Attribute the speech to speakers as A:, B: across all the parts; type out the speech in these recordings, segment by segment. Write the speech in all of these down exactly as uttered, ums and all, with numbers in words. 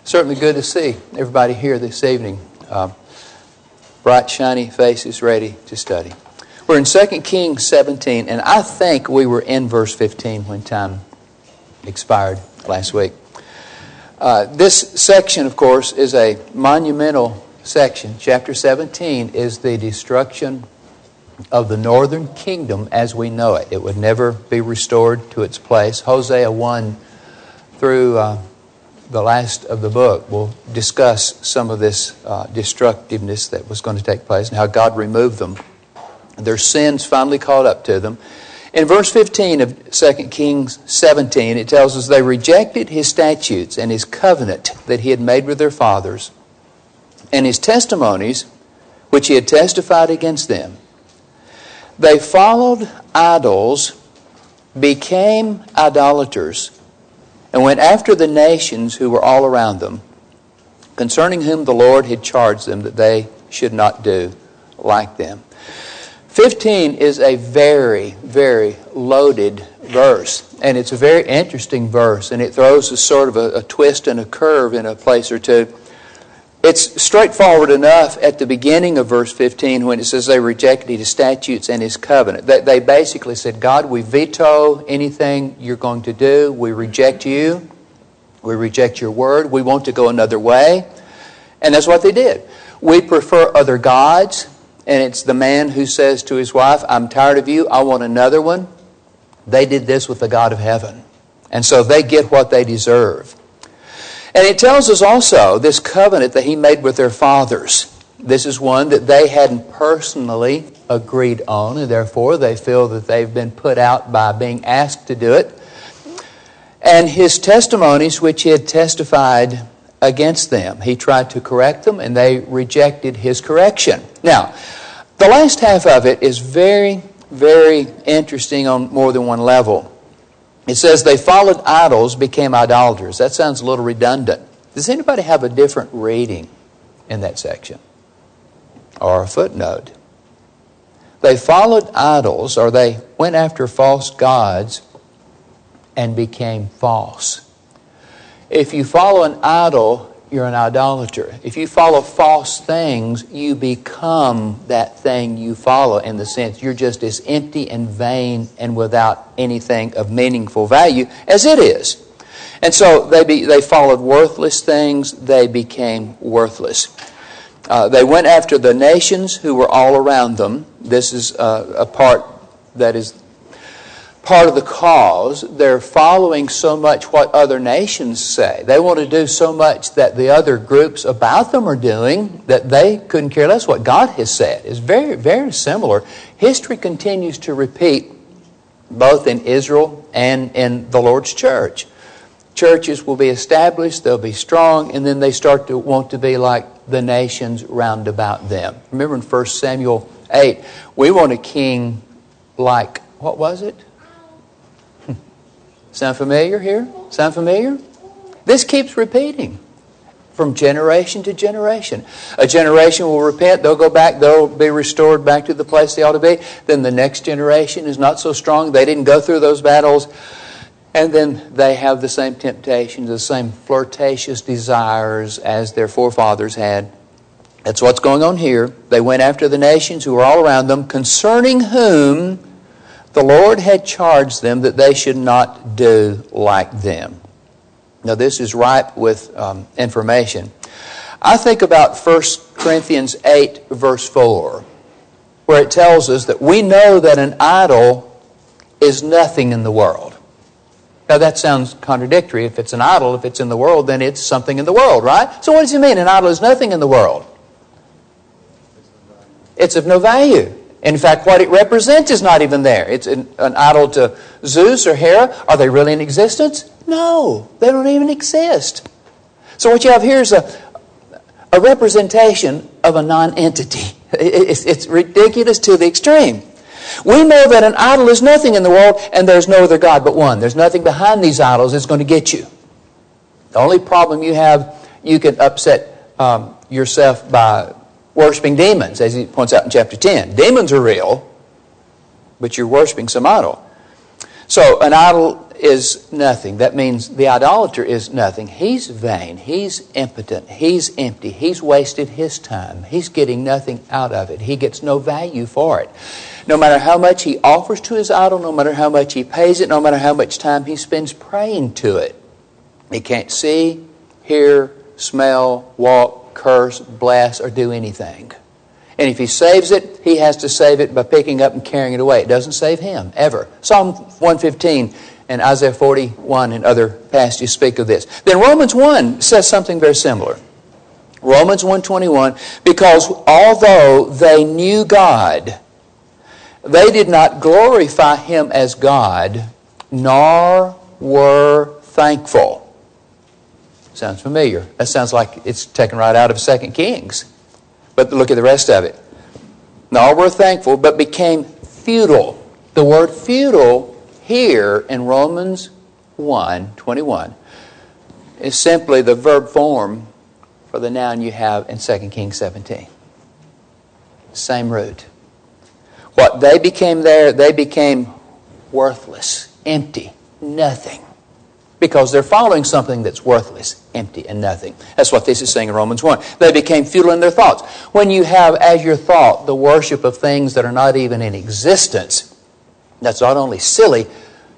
A: Certainly good to see everybody here this evening. Uh, bright, shiny faces ready to study. We're in Second Kings seventeen, and I think we were in verse fifteen when time expired last week. Uh, this section, of course, is a monumental section. Chapter seventeen is the destruction of the northern kingdom as we know it. It would never be restored to its place. Hosea one through uh, the last of the book will discuss some of this uh, destructiveness that was going to take place and how God removed them. Their sins finally caught up to them. In verse fifteen of Second Kings seventeen, it tells us they rejected His statutes and His covenant that He had made with their fathers and His testimonies which He had testified against them. They followed idols, became idolaters, and went after the nations who were all around them, concerning whom the Lord had charged them that they should not do like them. fifteen is a very, very loaded verse, and it's a very interesting verse, and it throws a sort of a, a twist and a curve in a place or two. It's straightforward enough at the beginning of verse fifteen when it says they rejected His statutes and His covenant. They, they basically said, God, we veto anything you're going to do. We reject you. We reject your word. We want to go another way. And that's what they did. We prefer other gods. And it's the man who says to his wife, I'm tired of you. I want another one. They did this with the God of heaven. And so they get what they deserve. And it tells us also this covenant that He made with their fathers. This is one that they hadn't personally agreed on, and therefore they feel that they've been put out by being asked to do it. And His testimonies which He had testified against them. He tried to correct them, and they rejected His correction. Now, the last half of it is very, very interesting on more than one level. It says they followed idols, became idolaters. That sounds a little redundant. Does anybody have a different reading in that section? Or a footnote? They followed idols, or they went after false gods and became false. If you follow an idol, you're an idolater. If you follow false things, you become that thing you follow, in the sense you're just as empty and vain and without anything of meaningful value as it is. And so they be, they followed worthless things. They became worthless. Uh, they went after the nations who were all around them. This is uh, a part that is part of the cause. They're following so much what other nations say. They want to do so much that the other groups about them are doing that they couldn't care less what God has said. It's very, very similar. History continues to repeat both in Israel and in the Lord's church. Churches will be established, they'll be strong, and then they start to want to be like the nations round about them. Remember in First Samuel eight, we want a king like, what was it? Sound familiar here? Sound familiar? This keeps repeating from generation to generation. A generation will repent, they'll go back, they'll be restored back to the place they ought to be. Then the next generation is not so strong, they didn't go through those battles. And then they have the same temptations, the same flirtatious desires as their forefathers had. That's what's going on here. They went after the nations who were all around them, concerning whom the Lord had charged them that they should not do like them. Now this is ripe with um, information. I think about First Corinthians eight verse four, where it tells us that we know that an idol is nothing in the world. Now that sounds contradictory. If it's an idol, if it's in the world, then it's something in the world, right? So what does he mean? An idol is nothing in the world. It's of no value. In fact, what it represents is not even there. It's an, an idol to Zeus or Hera. Are they really in existence? No, they don't even exist. So what you have here is a, a representation of a non-entity. It's, it's ridiculous to the extreme. We know that an idol is nothing in the world, and there's no other God but one. There's nothing behind these idols that's going to get you. The only problem you have, you can upset um, yourself by worshiping demons, as he points out in chapter ten. Demons are real, but you're worshiping some idol. So an idol is nothing. That means the idolater is nothing. He's vain. He's impotent. He's empty. He's wasted his time. He's getting nothing out of it. He gets no value for it. No matter how much he offers to his idol, no matter how much he pays it, no matter how much time he spends praying to it, he can't see, hear, smell, walk, curse, bless, or do anything. And if he saves it, he has to save it by picking up and carrying it away. It doesn't save him, ever. Psalm one fifteen and Isaiah forty-one and other passages speak of this. Then Romans one says something very similar. Romans one twenty-one, because although they knew God, they did not glorify Him as God, nor were thankful. Sounds familiar. That sounds like it's taken right out of Second Kings. But look at the rest of it. Nor were thankful, but became futile. The word futile here in Romans one twenty-one is simply the verb form for the noun you have in Second Kings seventeen. Same root. What they became there, they became worthless, empty, nothing. Because they're following something that's worthless, empty, and nothing. That's what this is saying in Romans one. They became futile in their thoughts. When you have as your thought the worship of things that are not even in existence, that's not only silly,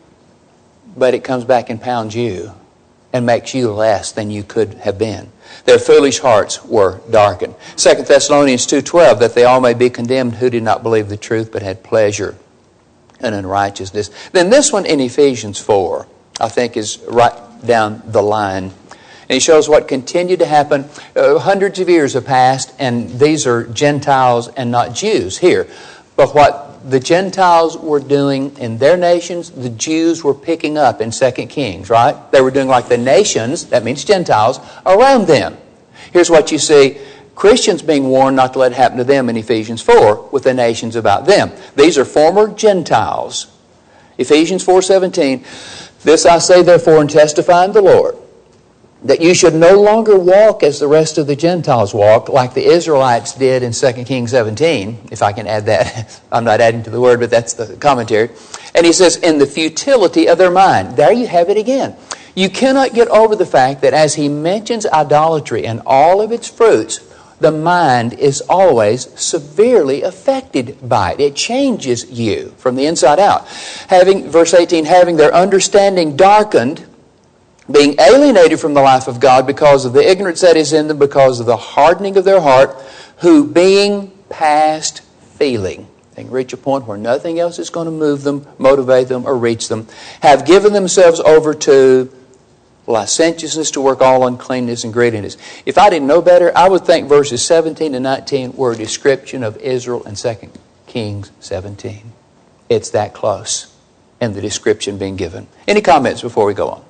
A: but it comes back and pounds you and makes you less than you could have been. Their foolish hearts were darkened. Second Thessalonians two twelve, that they all may be condemned who did not believe the truth but had pleasure in unrighteousness. Then this one in Ephesians four, I think, is right down the line. And he shows what continued to happen. Uh, hundreds of years have passed, and these are Gentiles and not Jews here. But what the Gentiles were doing in their nations, the Jews were picking up in Second Kings, right? They were doing like the nations, that means Gentiles, around them. Here's what you see. Christians being warned not to let it happen to them in Ephesians four with the nations about them. These are former Gentiles. Ephesians four seventeen, this I say therefore and testify in the Lord, that you should no longer walk as the rest of the Gentiles walk, like the Israelites did in Second Kings seventeen, if I can add that. I'm not adding to the word, but that's the commentary. And he says, in the futility of their mind. There you have it again. You cannot get over the fact that as he mentions idolatry and all of its fruits, the mind is always severely affected by it. It changes you from the inside out. Having, verse eighteen, having their understanding darkened, being alienated from the life of God because of the ignorance that is in them, because of the hardening of their heart, who being past feeling, they can reach a point where nothing else is going to move them, motivate them, or reach them, have given themselves over to licentiousness, to work all uncleanness and greediness. If I didn't know better, I would think verses seventeen and nineteen were a description of Israel in Second Kings seventeen. It's that close in the description being given. Any comments before we go on?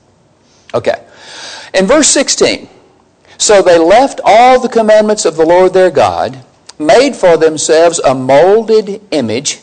A: Okay. In verse sixteen, so they left all the commandments of the Lord their God, made for themselves a molded image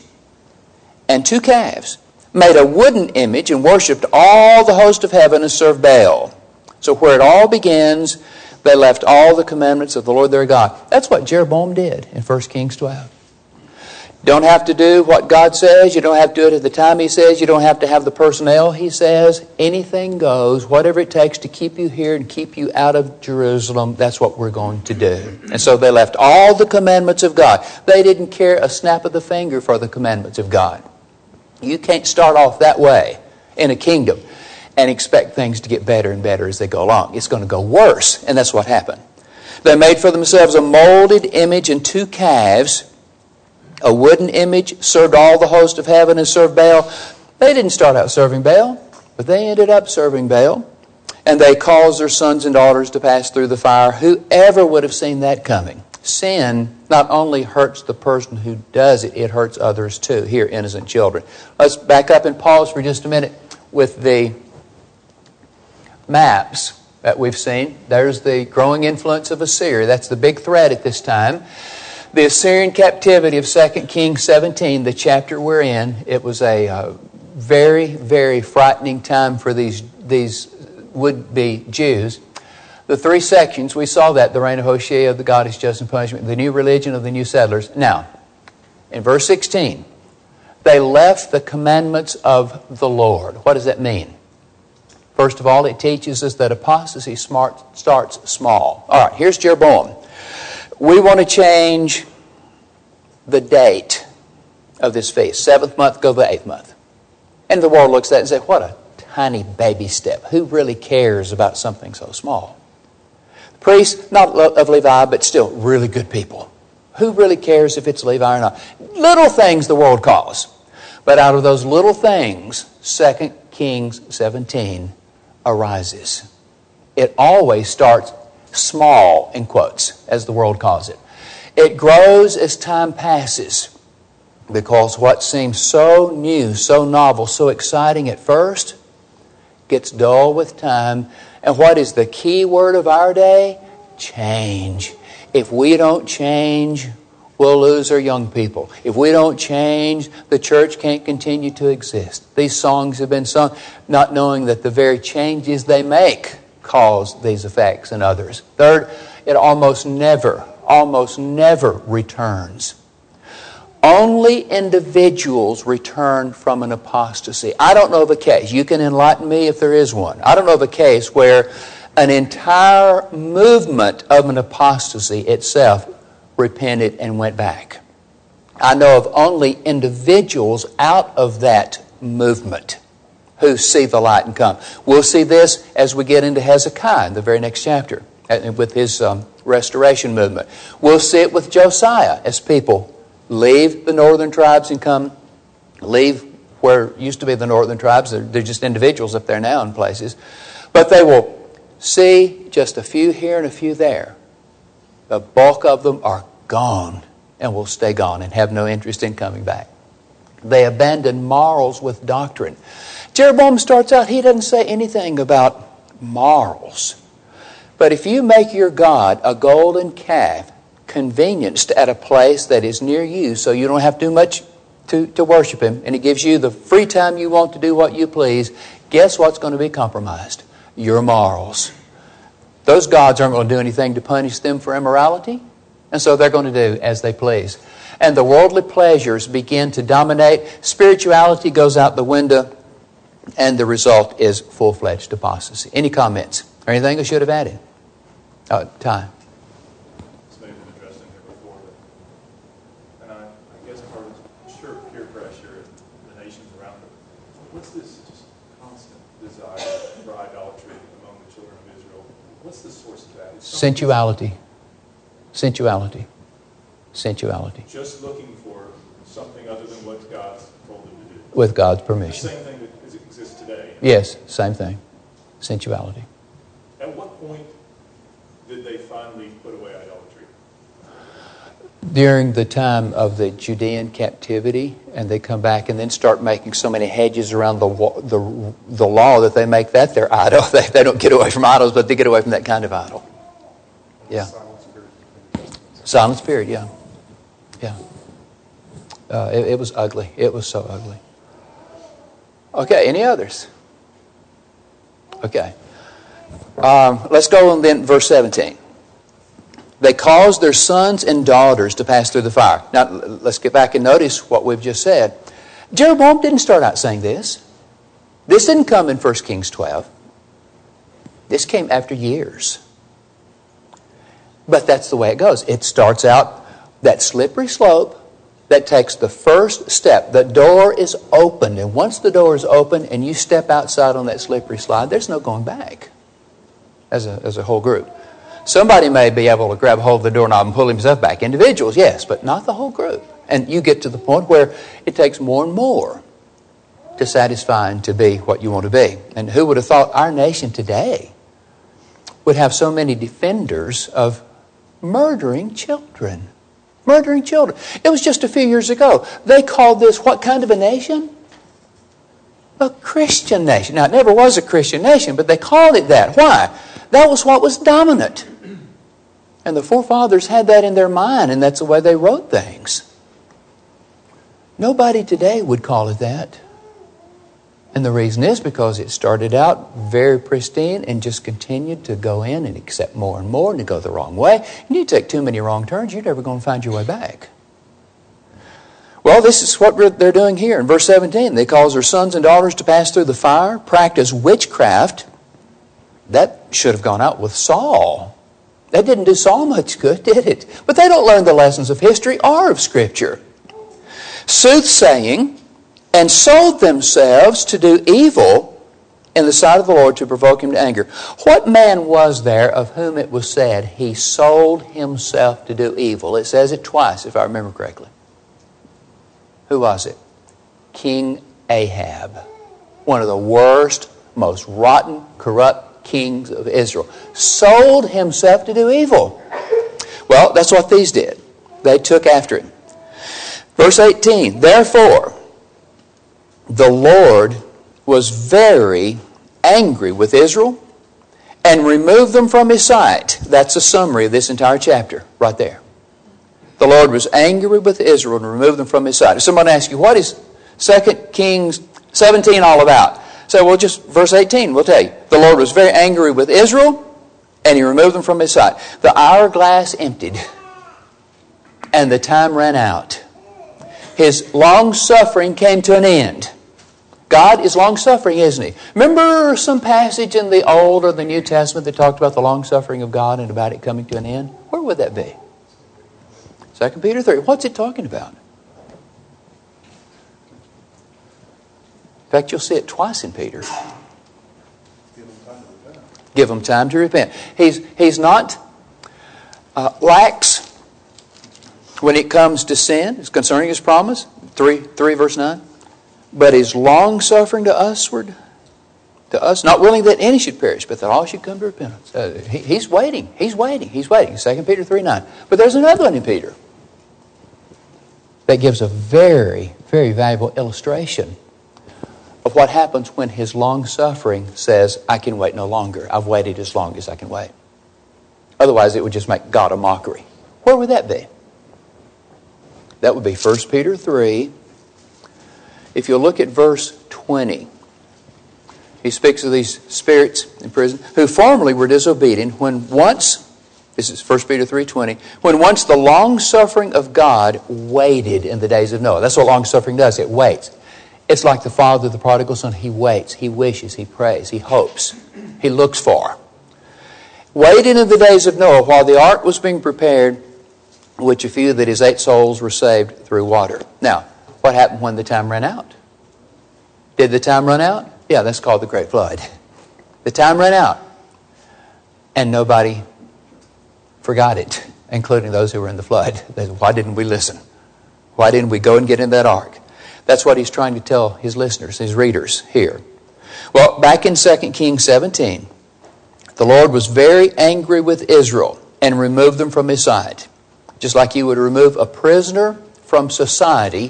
A: and two calves, made a wooden image and worshipped all the host of heaven and served Baal. So where it all begins, they left all the commandments of the Lord their God. That's what Jeroboam did in First Kings twelve. Don't have to do what God says. You don't have to do it at the time He says. You don't have to have the personnel He says. Anything goes. Whatever it takes to keep you here and keep you out of Jerusalem, that's what we're going to do. And so they left all the commandments of God. They didn't care a snap of the finger for the commandments of God. You can't start off that way in a kingdom and expect things to get better and better as they go along. It's going to go worse, and that's what happened. They made for themselves a molded image and two calves, a wooden image, served all the host of heaven and served Baal. They didn't start out serving Baal, but they ended up serving Baal. And they caused their sons and daughters to pass through the fire. Whoever would have seen that coming? Sin not only hurts the person who does it, it hurts others too. Here, innocent children. Let's back up and pause for just a minute with the maps that we've seen. There's the growing influence of Assyria. That's the big threat at this time. The Assyrian captivity of Second Kings seventeen, the chapter we're in, it was a uh, very, very frightening time for these, these would-be Jews. The three sections, we saw that, the reign of Hoshea, the goddess, justice and punishment, the new religion of the new settlers. Now, in verse sixteen, They left the commandments of the Lord. What does that mean? First of all, it teaches us that apostasy smart starts small. All right, here's Jeroboam. We want to change the date of this feast. Seventh month, go to the eighth month. And the world looks at it and says, what a tiny baby step. Who really cares about something so small? Priests, not of Levi, but still really good people. Who really cares if it's Levi or not? Little things the world calls. But out of those little things, Second Kings seventeen arises. It always starts small, in quotes, as the world calls it. It grows as time passes, because what seems so new, so novel, so exciting at first gets dull with time. And what is the key word of our day? Change. If we don't change, we'll lose our young people. If we don't change, the church can't continue to exist. These songs have been sung not knowing that the very changes they make cause these effects in others. Third, it almost never, almost never returns. Only individuals return from an apostasy. I don't know of a case. You can enlighten me if there is one. I don't know of a case where an entire movement of an apostasy itself repented and went back. I know of only individuals out of that movement who see the light and come. We'll see this as we get into Hezekiah in the very next chapter with his um, restoration movement. We'll see it with Josiah as people leave the northern tribes and come, leave where used to be the northern tribes. They're, they're just individuals up there now in places. But they will see just a few here and a few there. The bulk of them are gone and will stay gone and have no interest in coming back. They abandon morals with doctrine. Jeroboam starts out, he doesn't say anything about morals. But if you make your God a golden calf convenienced at a place that is near you so you don't have too much to, to worship Him, and it gives you the free time you want to do what you please, guess what's going to be compromised? Your morals. Those gods aren't going to do anything to punish them for immorality, and so they're going to do as they please. And the worldly pleasures begin to dominate. Spirituality goes out the window, and the result is full-fledged apostasy. Any comments? Or anything I should have added? Oh, time.
B: This may have been addressed in here before, but, and I, I guess part of it's sure peer pressure and the nations around it. What's this just constant desire for idolatry among the children of Israel? What's the source of that? It's
A: Sensuality. Sensuality. Sensuality.
B: Just looking for something other than what God's told them to do.
A: With God's
B: The
A: permission.
B: same thing that is- exists today.
A: Yes, same thing. Sensuality.
B: At what point did they finally put away idolatry?
A: During the time of the Judean captivity, and they come back and then start making so many hedges around the wa- the, the law that they make that their idol. They, they don't get away from idols, but they get away from that kind of idol. Yeah. Silent spirit, yeah. Yeah. Uh, it, it was ugly. It was so ugly. Okay, any others? Okay. Um, let's go on then, verse seventeen. They caused their sons and daughters to pass through the fire. Now, let's get back and notice what we've just said. Jeroboam didn't start out saying this. This didn't come in First Kings twelve. This came after years. But that's the way it goes. It starts out that slippery slope that takes the first step. The door is open, and once the door is open and you step outside on that slippery slide, there's no going back as a, as a whole group. Somebody may be able to grab hold of the doorknob and pull himself back. Individuals, yes, but not the whole group. And you get to the point where it takes more and more to satisfy and to be what you want to be. And who would have thought our nation today would have so many defenders of murdering children? Murdering children. It was just a few years ago. They called this what kind of a nation? A Christian nation. Now, it never was a Christian nation, but they called it that. Why? That was what was dominant. And the forefathers had that in their mind, and that's the way they wrote things. Nobody today would call it that. And the reason is because it started out very pristine and just continued to go in and accept more and more and to go the wrong way. And you take too many wrong turns, you're never going to find your way back. Well, this is what they're doing here in verse seventeen. They cause their sons and daughters to pass through the fire, practice witchcraft. That should have gone out with Saul. That didn't do Saul much good, did it? But they don't learn the lessons of history or of Scripture. Soothsaying, and sold themselves to do evil in the sight of the Lord to provoke Him to anger. What man was there of whom it was said he sold himself to do evil? It says it twice, if I remember correctly. Who was it? King Ahab. One of the worst, most rotten, corrupt kings of Israel. Sold himself to do evil. Well, that's what these did. They took after him. Verse eighteen, therefore, the Lord was very angry with Israel and removed them from His sight. That's a summary of this entire chapter right there. The Lord was angry with Israel and removed them from His sight. If someone asks you, what is Second Kings seventeen all about? Say, well, just verse eighteen will tell you. The Lord was very angry with Israel and He removed them from His sight. The hourglass emptied and the time ran out. His long-suffering came to an end. God is long-suffering, isn't He? Remember some passage in the Old or the New Testament that talked about the long-suffering of God and about it coming to an end? Where would that be? Second Peter three. What's it talking about? In fact, you'll see it twice in Peter. Give them time to repent. He's, he's not uh, lax when it comes to sin. It's concerning His promise. three, three verse nine. But He's long-suffering to usward, to us, not willing that any should perish, but that all should come to repentance. Uh, he, he's waiting. He's waiting. He's waiting. Second Peter three nine. But there's another one in Peter that gives a very, very valuable illustration of what happens when His long-suffering says, I can wait no longer. I've waited as long as I can wait. Otherwise, it would just make God a mockery. Where would that be? That would be First Peter three. If you look at verse twenty, he speaks of these spirits in prison who formerly were disobedient when once, this is First Peter three twenty, when once the long-suffering of God waited in the days of Noah. That's what long-suffering does. It waits. It's like the father of the prodigal son. He waits, he wishes, he prays, he hopes, he looks for. Waited in the days of Noah while the ark was being prepared, which a few that his eight souls were saved through water. Now, what happened when the time ran out? Did the time run out? Yeah, that's called the Great Flood. The time ran out. And nobody forgot it, including those who were in the flood. Why didn't we listen? Why didn't we go and get in that ark? That's what he's trying to tell his listeners, his readers here. Well, back in Second Kings seventeen, the Lord was very angry with Israel and removed them from His sight. Just like you would remove a prisoner from society,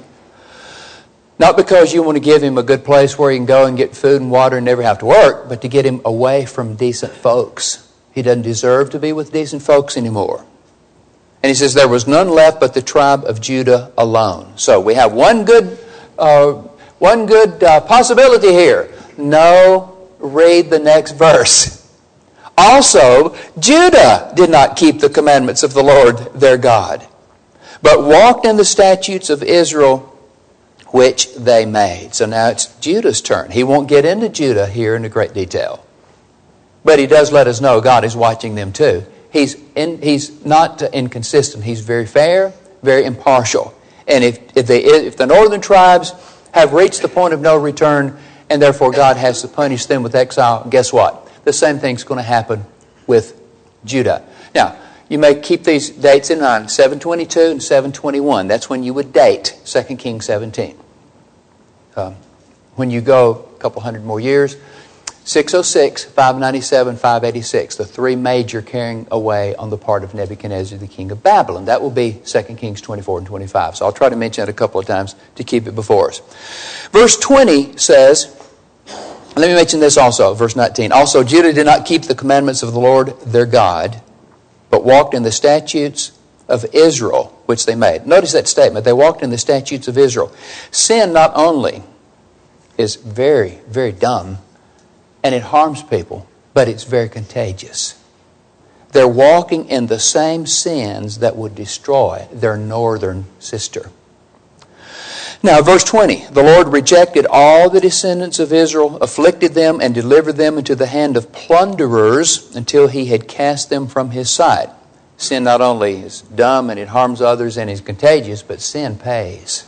A: not because you want to give him a good place where he can go and get food and water and never have to work, but to get him away from decent folks. He doesn't deserve to be with decent folks anymore. And he says there was none left but the tribe of Judah alone. So we have one good, uh, one good uh, possibility here. No, read the next verse. Also, Judah did not keep the commandments of the Lord their God, but walked in the statutes of Israel which they made. So now it's Judah's turn. He won't get into Judah here in great detail. But he does let us know God is watching them too. He's in, he's not inconsistent. He's very fair, very impartial. And if, if, they, if the northern tribes have reached the point of no return, and therefore God has to punish them with exile, guess what? The same thing's going to happen with Judah. Now, you may keep these dates in mind, seven twenty-two and seven twenty-one. That's when you would date Second Kings seventeen. Um, when you go a couple hundred more years, six oh six, five ninety-seven, five eighty-six, the three major carrying away on the part of Nebuchadnezzar, the king of Babylon. That will be Second Kings twenty-four and twenty-five. So I'll try to mention it a couple of times to keep it before us. Verse twenty says, let me mention this also, verse nineteen. Also, Judah did not keep the commandments of the Lord their God, but walked in the statutes of Israel, which they made. Notice that statement. They walked in the statutes of Israel. Sin not only is very, very dumb, and it harms people, but it's very contagious. They're walking in the same sins that would destroy their northern sister. Now, verse twenty, the Lord rejected all the descendants of Israel, afflicted them, and delivered them into the hand of plunderers until he had cast them from his sight. Sin not only is dumb and it harms others and is contagious, but sin pays.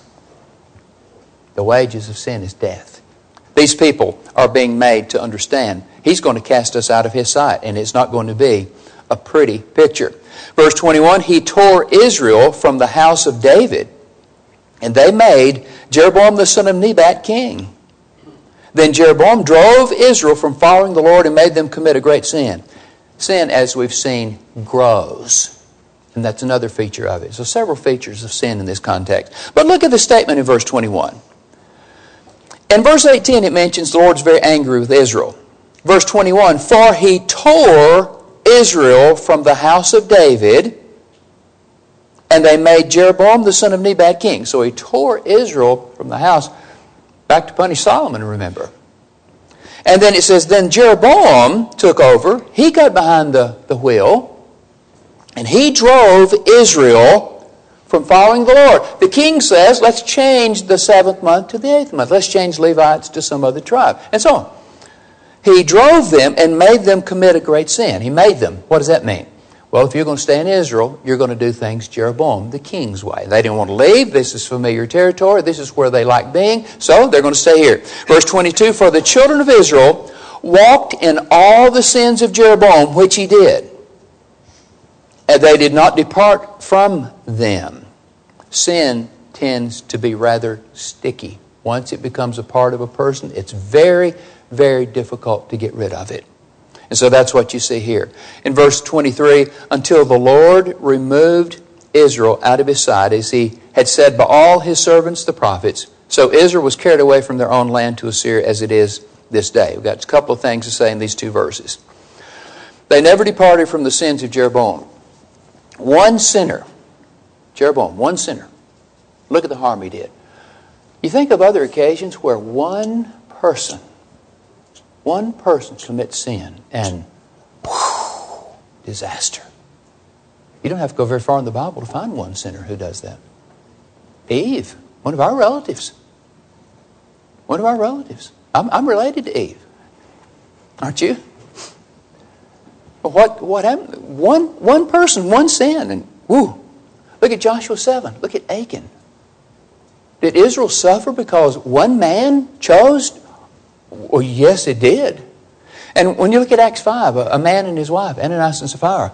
A: The wages of sin is death. These people are being made to understand He's going to cast us out of His sight, and it's not going to be a pretty picture. Verse twenty-one, He tore Israel from the house of David, and they made Jeroboam the son of Nebat king. Then Jeroboam drove Israel from following the Lord and made them commit a great sin. Sin, as we've seen, grows. And that's another feature of it. So several features of sin in this context. But look at the statement in verse twenty-one. In verse eighteen it mentions the Lord's very angry with Israel. Verse twenty-one, For He tore Israel from the house of David, and they made Jeroboam the son of Nebat king. So He tore Israel from the house back to punish Solomon, remember. And then it says, then Jeroboam took over. He got behind the, the wheel, and he drove Israel from following the Lord. The king says, let's change the seventh month to the eighth month. Let's change Levites to some other tribe, and so on. He drove them and made them commit a great sin. He made them. What does that mean? Well, if you're going to stay in Israel, you're going to do things Jeroboam, the king's way. They didn't want to leave. This is familiar territory. This is where they like being. So they're going to stay here. Verse twenty-two, For the children of Israel walked in all the sins of Jeroboam, which he did, and they did not depart from them. Sin tends to be rather sticky. Once it becomes a part of a person, it's very, very difficult to get rid of it. And so that's what you see here. In verse twenty-three, until the Lord removed Israel out of His sight, as He had said by all His servants the prophets, so Israel was carried away from their own land to Assyria as it is this day. We've got a couple of things to say in these two verses. They never departed from the sins of Jeroboam. One sinner, Jeroboam, one sinner. Look at the harm he did. You think of other occasions where one person One person commits sin and whew, disaster. You don't have to go very far in the Bible to find one sinner who does that. Eve, one of our relatives. One of our relatives. I'm, I'm related to Eve. Aren't you? What, what happened? One, one person, one sin, and whoo. Look at Joshua seven. Look at Achan. Did Israel suffer because one man chose? Well, yes, it did. And when you look at Acts five, a, a man and his wife, Ananias and Sapphira,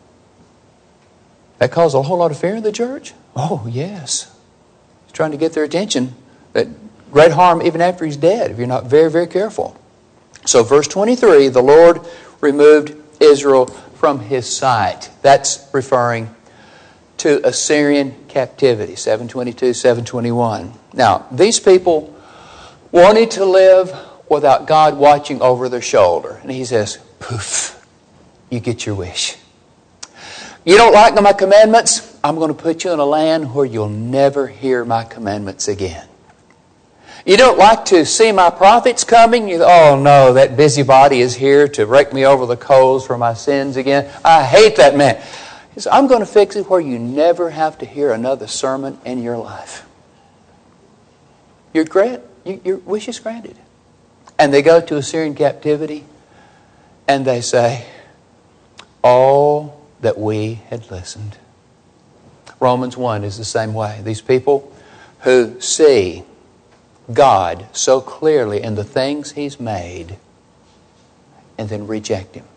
A: that caused a whole lot of fear in the church? Oh, yes. He's trying to get their attention. That great harm even after he's dead, if you're not very, very careful. So verse twenty-three, the Lord removed Israel from His sight. That's referring to Assyrian captivity, seven twenty-two, seven twenty-one. Now, these people wanted to live without God watching over their shoulder. And He says, poof, you get your wish. You don't like my commandments? I'm going to put you in a land where you'll never hear my commandments again. You don't like to see my prophets coming? You, oh no, that busybody is here to rake me over the coals for my sins again. I hate that man. He says, I'm going to fix it where you never have to hear another sermon in your life. Your, grant, your wish is granted. And they go to Assyrian captivity and they say, oh, that we had listened. Romans one is the same way. These people who see God so clearly in the things He's made and then reject Him.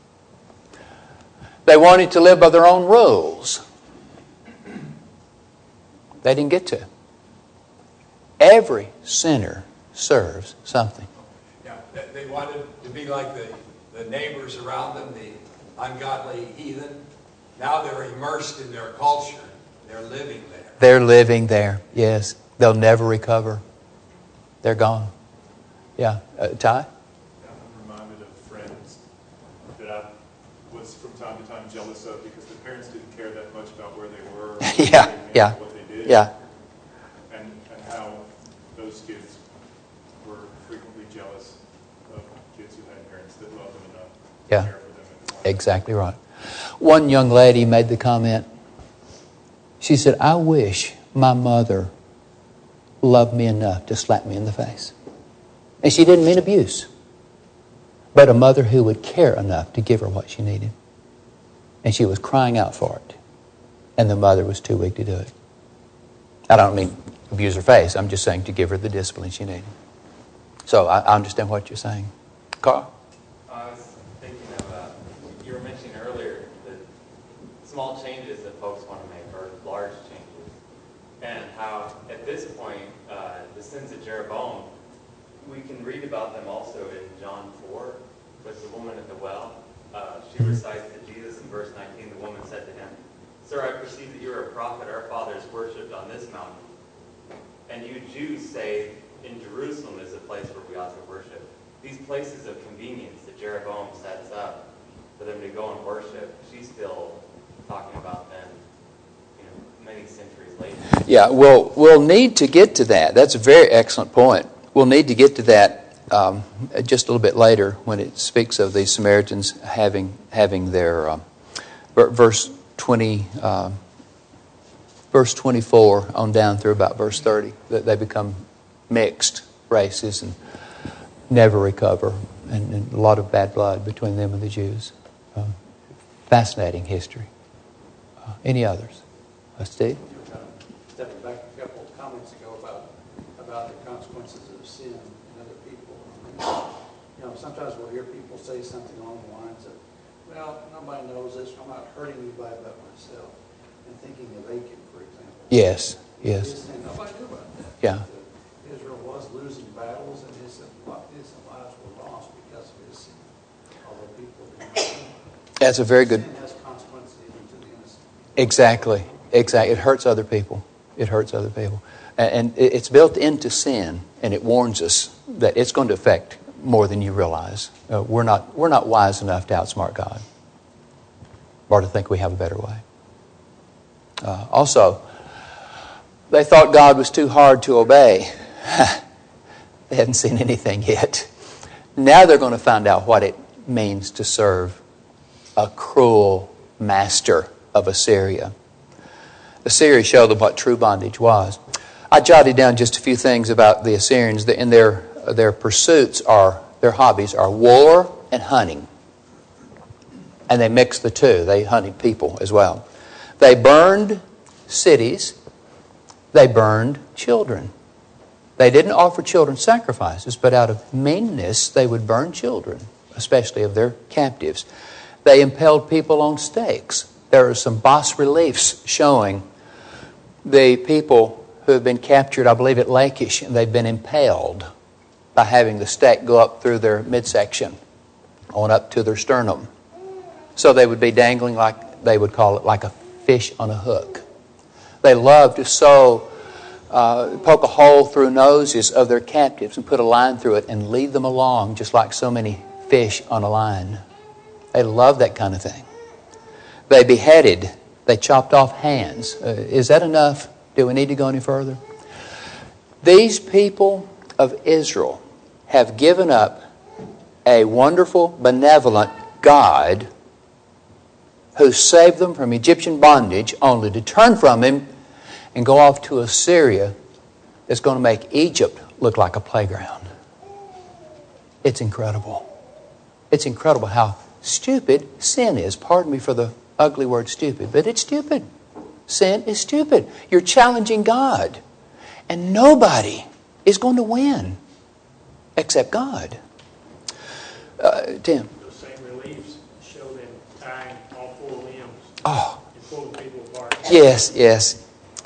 A: They wanted to live by their own rules. They didn't get to. Every sinner serves something.
C: Yeah, they wanted to be like the, the neighbors around them, the ungodly heathen. Now they're immersed in their culture. They're living there.
A: They're living there, yes. They'll never recover. They're gone. Yeah. Uh, Ty?
B: I'm reminded of friends that I was from time to time jealous of because the parents didn't care that much about where they were.
A: yeah,
B: they
A: yeah.
B: What they did.
A: Yeah.
B: And, and how those kids were frequently jealous of kids who had parents that loved them enough to
A: Yeah.
B: care for them. And
A: Exactly right. One young lady made the comment. She said, I wish my mother loved me enough to slap me in the face. And she didn't mean abuse, but a mother who would care enough to give her what she needed. And she was crying out for it. And the mother was too weak to do it. I don't mean abuse her face. I'm just saying to give her the discipline she needed. So I, I understand what you're saying. Carl?
D: I was thinking of, uh, you were mentioning earlier that small changes that folks want to make are large changes. And how at this point, uh, the sins of Jeroboam, we can read about them also in John four with the woman at the well. Uh, she recites to Jesus in verse nineteen, the woman said to him, "Sir, I perceive that you are a prophet. Our fathers worshipped on this mountain. And you Jews say in Jerusalem is a place where we ought to worship." These places of convenience that Jeroboam sets up for them to go and worship, she's still talking about them, you know, many centuries later.
A: Yeah, we'll, we'll need to get to that. That's a very excellent point. We'll need to get to that um, just a little bit later when it speaks of the Samaritans having having their um, verse twenty, uh, verse twenty-four on down through about verse thirty. That they become mixed races and never recover, and, and a lot of bad blood between them and the Jews. Um, fascinating history. Uh, any others? Uh, Steve?
E: Stepping back a couple of comments ago about about the consequences of sin in other people. You know, sometimes we'll hear people say something along the lines of, "Well, nobody knows this. I'm not hurting anybody but myself." And thinking of Achan, for example.
A: Yes, yes.
E: His sin, nobody knew about that.
A: Yeah.
E: Israel was losing battles, and his innocent lives were lost because of his sin. Although people didn't know.
A: That's a very good.
E: Sin has consequences even to the innocent.
A: Exactly. Exactly. It hurts other people. It hurts other people. And it's built into sin, and it warns us that it's going to affect more than you realize. Uh, we're not we're not wise enough to outsmart God or to think we have a better way. Uh, also, they thought God was too hard to obey. They hadn't seen anything yet. Now they're going to find out what it means to serve a cruel master of Assyria. Assyria showed them what true bondage was. I jotted down just a few things about the Assyrians. In their their pursuits are their hobbies are war and hunting, and they mixed the two. They hunted people as well. They burned cities. They burned children. They didn't offer children sacrifices, but out of meanness, they would burn children, especially of their captives. They impaled people on stakes. There are some bas reliefs showing the people who have been captured, I believe, at Lachish, and they've been impaled by having the stake go up through their midsection, on up to their sternum. So they would be dangling like, they would call it, like a fish on a hook. They loved to sew, uh, poke a hole through noses of their captives and put a line through it and lead them along just like so many fish on a line. They loved that kind of thing. They beheaded. They chopped off hands. Uh, is that enough? Do we need to go any further? These people of Israel have given up a wonderful, benevolent God who saved them from Egyptian bondage, only to turn from Him and go off to Assyria that's going to make Egypt look like a playground. It's incredible. It's incredible how stupid sin is. Pardon me for the ugly word stupid, but it's stupid. Sin is stupid. You're challenging God. And nobody is going to win except God. Uh, Tim.
F: Those same reliefs show them tying all four limbs
A: Oh.
F: and pulling people apart.
A: Yes, yes.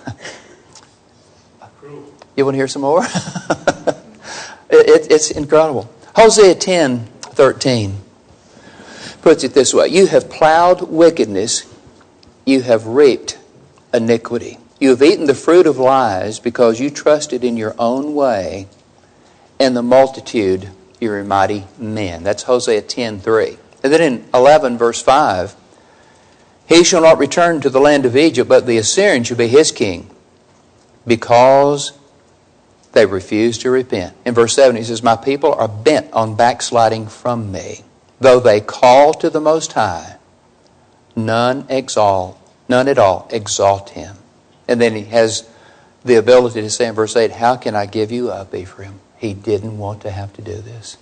F: Cruel.
A: You want to hear some more? it, it, it's incredible. Hosea ten thirteen puts it this way. You have plowed wickedness. You have reaped iniquity. You have eaten the fruit of lies because you trusted in your own way and the multitude your mighty men. That's Hosea ten three. And then in eleven verse five, he shall not return to the land of Egypt, but the Assyrian shall be his king, because they refuse to repent. In verse seven he says, my people are bent on backsliding from me. Though they call to the Most High, none exalt, none at all exalt Him. And then he has the ability to say in verse eight, how can I give you up, Ephraim? He didn't want to have to do this.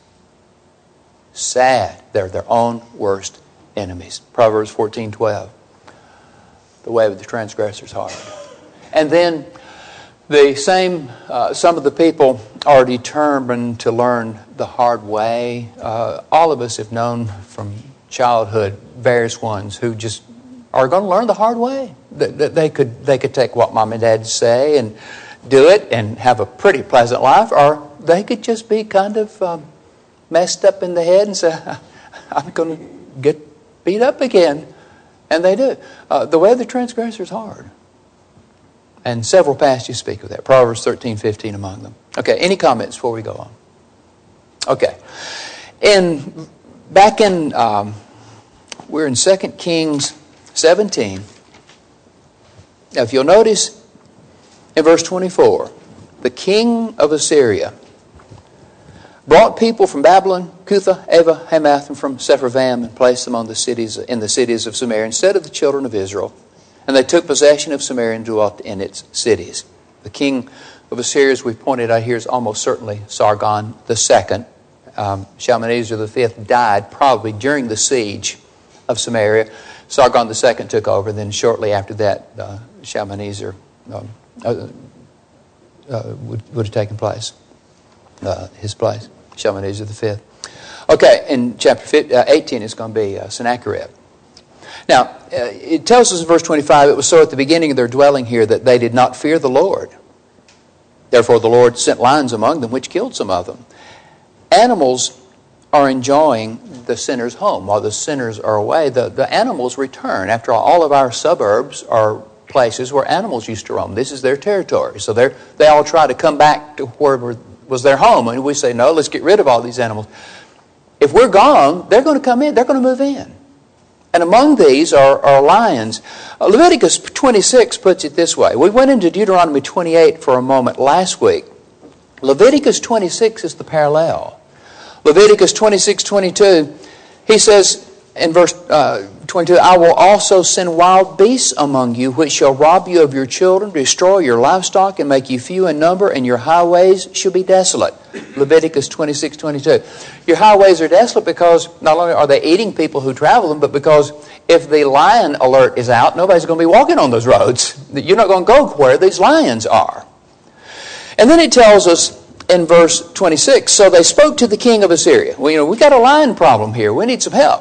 A: Sad. They're their own worst enemies. Proverbs fourteen twelve. The way of the transgressor is hard. And then the same, uh, some of the people are determined to learn the hard way. Uh, all of us have known from childhood various ones who just are going to learn the hard way. That they could they could take what mom and dad say and do it and have a pretty pleasant life, or they could just be kind of um, messed up in the head and say, I'm going to get beat up again. And they do. Uh, the way of the transgressor is hard. And several passages speak of that. Proverbs thirteen fifteen among them. Okay, any comments before we go on? Okay. In, back in, um, we're in Second Kings seventeen. Now, if you'll notice in verse twenty-four, the king of Assyria brought people from Babylon, Cutha, Ava, Hamath, and from Sepharvaim, and placed them on the cities in the cities of Samaria instead of the children of Israel. And they took possession of Samaria and dwelt in its cities. The king of Assyria, as we've pointed out here, is almost certainly Sargon the Second. Um, Shalmaneser the Fifth died probably during the siege of Samaria. Sargon the Second took over. Then shortly after that, uh, Shalmaneser um, uh, uh, would, would have taken place, uh, his place. Shalmaneser the Fifth. Okay, in chapter eighteen, it's going to be uh, Sennacherib. Now, uh, it tells us in verse twenty-five, it was so at the beginning of their dwelling here that they did not fear the Lord. Therefore the Lord sent lions among them, which killed some of them. Animals are enjoying the sinner's home. While the sinners are away, the, the animals return. After all, all of our suburbs are places where animals used to roam. This is their territory. So they they all try to come back to where was their home. And we say, no, let's get rid of all these animals. If we're gone, they're going to come in. They're going to move in. And among these are, are lions. Uh, Leviticus twenty-six puts it this way. We went into Deuteronomy twenty-eight for a moment last week. Leviticus twenty-six is the parallel. Leviticus twenty-six twenty-two, he says in verse uh, twenty-two, I will also send wild beasts among you, which shall rob you of your children, destroy your livestock, and make you few in number, and your highways shall be desolate. Leviticus twenty-six twenty-two. Your highways are desolate because not only are they eating people who travel them, but because if the lion alert is out, nobody's going to be walking on those roads. You're not going to go where these lions are. And then it tells us in verse twenty-six, so they spoke to the king of Assyria. Well, you know, we got a lion problem here. We need some help.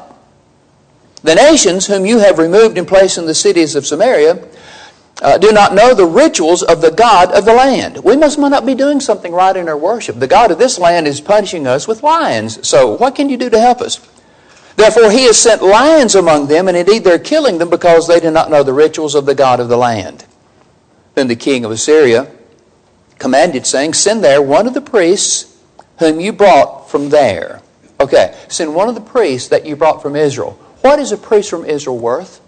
A: The nations whom you have removed and placed in the cities of Samaria uh, do not know the rituals of the God of the land. We must not be doing something right in our worship. The God of this land is punishing us with lions. So what can you do to help us? Therefore he has sent lions among them, and indeed they're killing them because they do not know the rituals of the God of the land. Then the king of Assyria commanded, saying, send there one of the priests whom you brought from there. Okay, send one of the priests that you brought from Israel. What is a priest from Israel worth?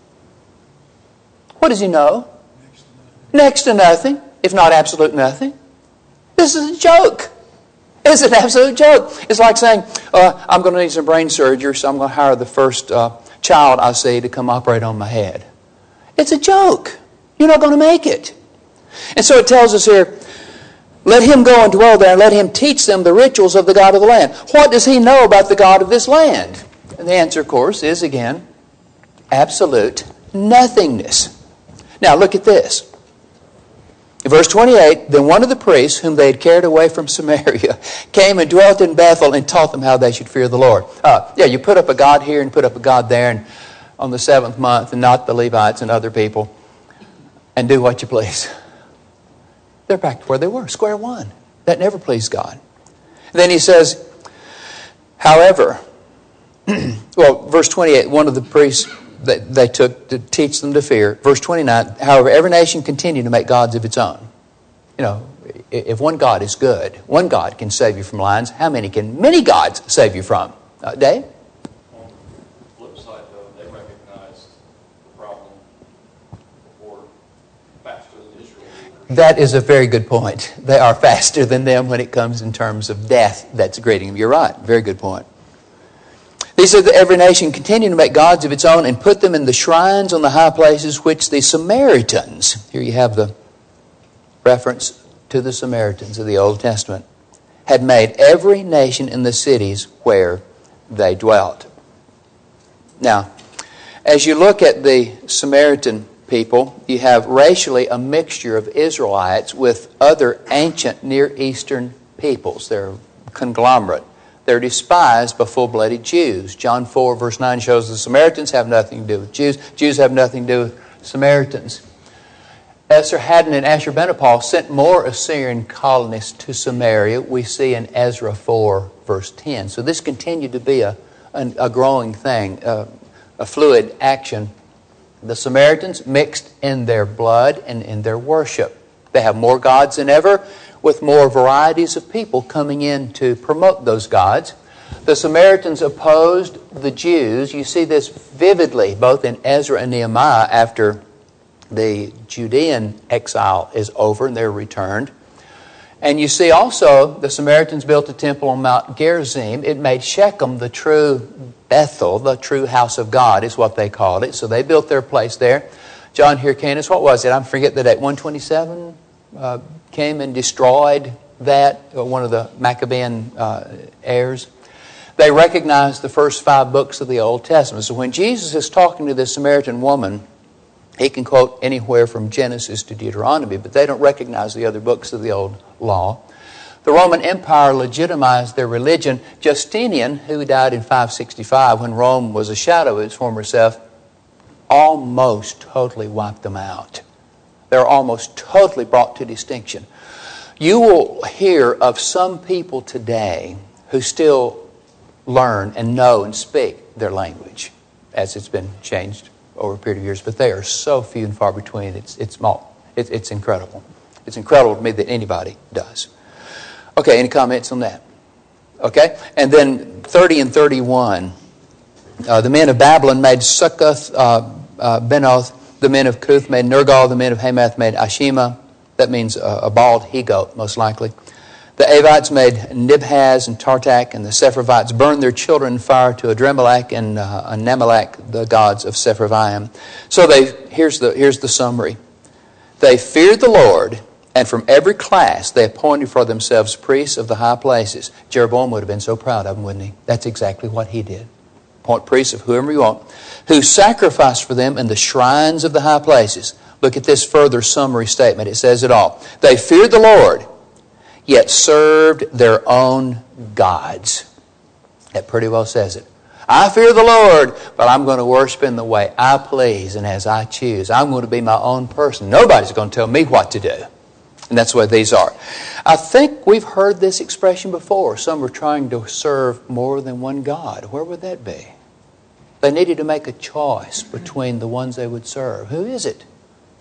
A: What does he know? Next to nothing, if not absolute nothing. This is a joke. It's an absolute joke. It's like saying, uh, I'm going to need some brain surgery, so I'm going to hire the first uh, child I see to come operate on my head. It's a joke. You're not going to make it. And so it tells us here, let him go and dwell there, and let him teach them the rituals of the God of the land. What does he know about the God of this land? And the answer, of course, is again, absolute nothingness. Now, look at this. In verse twenty-eight, then one of the priests whom they had carried away from Samaria came and dwelt in Bethel and taught them how they should fear the Lord. Uh, yeah, you put up a god here and put up a god there and on the seventh month, and not the Levites and other people, and do what you please. They're back to where they were, square one. That never pleased God. And then he says, however, well, verse twenty-eight, one of the priests that they took to teach them to fear. Verse twenty-nine, however, every nation continued to make gods of its own. You know, if one God is good, one God can save you from lions, how many can many gods save you from? Uh, Dave?
B: On the flip side, though, they recognized the problem before faster than Israel.
A: That is a very good point. They are faster than them when it comes in terms of death that's greeting them. You're right. Very good point. He said that every nation continued to make gods of its own and put them in the shrines on the high places which the Samaritans, here you have the reference to the Samaritans of the Old Testament, had made every nation in the cities where they dwelt. Now, as you look at the Samaritan people, you have racially a mixture of Israelites with other ancient Near Eastern peoples. They're conglomerate. They're despised by full-blooded Jews. John four verse nine shows the Samaritans have nothing to do with Jews. Jews have nothing to do with Samaritans. Esarhaddon and Ashurbanipal sent more Assyrian colonists to Samaria, we see in Ezra four verse ten. So this continued to be a, a, a growing thing, a, a fluid action. The Samaritans mixed in their blood and in their worship. They have more gods than ever, with more varieties of people coming in to promote those gods. The Samaritans opposed the Jews. You see this vividly both in Ezra and Nehemiah after the Judean exile is over and they're returned. And you see also the Samaritans built a temple on Mount Gerizim. It made Shechem the true Bethel, the true house of God is what they called it. So they built their place there. John Hyrcanus, what was it? I forget the date, one twenty-seven? Uh, came and destroyed that, one of the Maccabean uh, heirs. They recognized the first five books of the Old Testament. So when Jesus is talking to this Samaritan woman, he can quote anywhere from Genesis to Deuteronomy, but they don't recognize the other books of the Old Law. The Roman Empire legitimized their religion. Justinian, who died in five sixty-five when Rome was a shadow of its former self, almost totally wiped them out. They're almost totally brought to distinction. You will hear of some people today who still learn and know and speak their language as it's been changed over a period of years, but they are so few and far between. It's it's small. It's, it's incredible. It's incredible to me that anybody does. Okay, any comments on that? Okay, and then thirty and thirty-one. Uh, the men of Babylon made Sukkoth, uh, uh, Benoth. The men of Cuth made Nergal. The men of Hamath made Ashima. That means a, a bald he-goat, most likely. The Avites made Nibhaz and Tartak, and the Sepharvites burned their children in fire to Adremelech and uh, Anemelech, the gods of Sepharvaim. So they here's the here's the summary. They feared the Lord, and from every class they appointed for themselves priests of the high places. Jeroboam would have been so proud of them, wouldn't he? That's exactly what he did. Appoint priests of whoever you want, who sacrificed for them in the shrines of the high places. Look at this further summary statement. It says it all. They feared the Lord, yet served their own gods. That pretty well says it. I fear the Lord, but I'm going to worship in the way I please and as I choose. I'm going to be my own person. Nobody's going to tell me what to do. And that's what these are. I think we've heard this expression before. Some were trying to serve more than one God. Where would that be? They needed to make a choice between the ones they would serve. Who is it?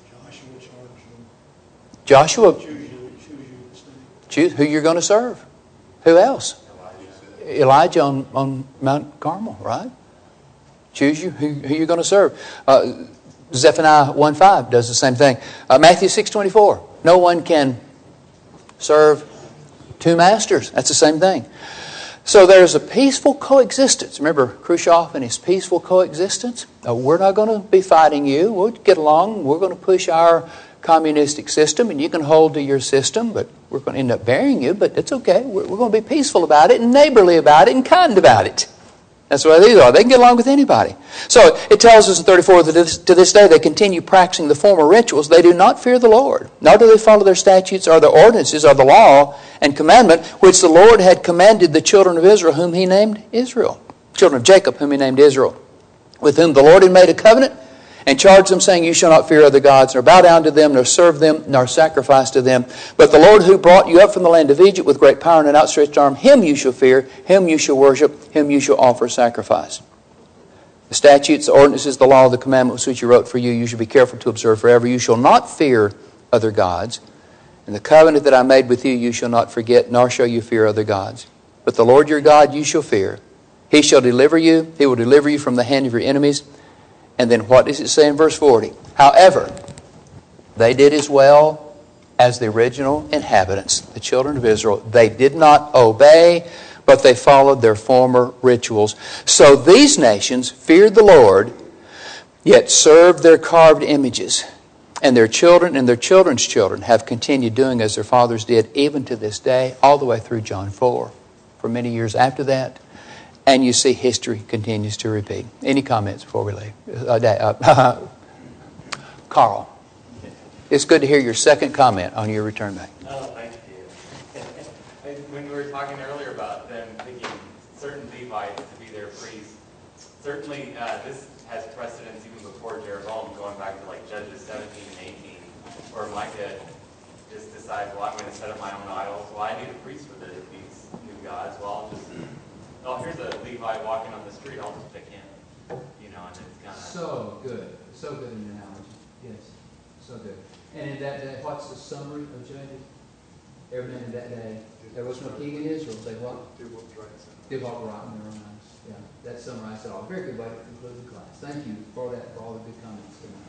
A: Joshua. Joshua. Choose who you're going to serve. Who else? Elijah, Elijah on, on Mount Carmel, right? Choose you who, who you're going to serve. Uh, Zephaniah one five does the same thing. Uh, Matthew six twenty-four. No one can serve two masters. That's the same thing. So there's a peaceful coexistence. Remember Khrushchev and his peaceful coexistence? Uh, we're not going to be fighting you. We'll get along. We're going to push our communistic system, and you can hold to your system, but we're going to end up burying you, but it's okay. We're, we're going to be peaceful about it and neighborly about it and kind about it. That's what these are. They can get along with anybody. So it tells us in thirty-four that this, to this day they continue practicing the former rituals. They do not fear the Lord, nor do they follow their statutes or their ordinances or the law and commandment which the Lord had commanded the children of Israel, whom he named Israel. Children of Jacob, whom he named Israel, with whom the Lord had made a covenant and charged them, saying, you shall not fear other gods, nor bow down to them, nor serve them, nor sacrifice to them. But the Lord who brought you up from the land of Egypt with great power and an outstretched arm, him you shall fear, him you shall worship, him you shall offer sacrifice. The statutes, the ordinances, the law, the commandments which he wrote for you, you shall be careful to observe forever. You shall not fear other gods. And the covenant that I made with you, you shall not forget, nor shall you fear other gods. But the Lord your God you shall fear. He shall deliver you. He will deliver you from the hand of your enemies. And then what does it say in verse forty? However, they did as well as the original inhabitants, the children of Israel. They did not obey, but they followed their former rituals. So these nations feared the Lord, yet served their carved images. And their children and their children's children have continued doing as their fathers did, even to this day, all the way through John four, for many years after that. And you see history continues to repeat. Any comments before we leave? Uh, uh, Carl, it's good to hear your second comment on your return back.
D: Oh, thank you. When we were talking earlier about them picking certain Levites to be their priests, certainly uh, this has precedence even before Jeroboam, going back to like Judges seventeen and eighteen, where Micah just decides, well, I'm going to set up my own idols. Well, I need a priest for the, these new gods. Well, I'll just, oh, here's a Levite walking on the street. I'll just pick him. You know, and it's kind of...
A: So good. So good an analogy. Yes. So good. And in that day, what's the summary of Judges? Every man in that day, there was no king in Israel. Say what?
B: Do what's right.
A: Did what right in their own eyes. Yeah, that summarized it all. Very good way to conclude the class. Thank you for that, for all the good comments tonight.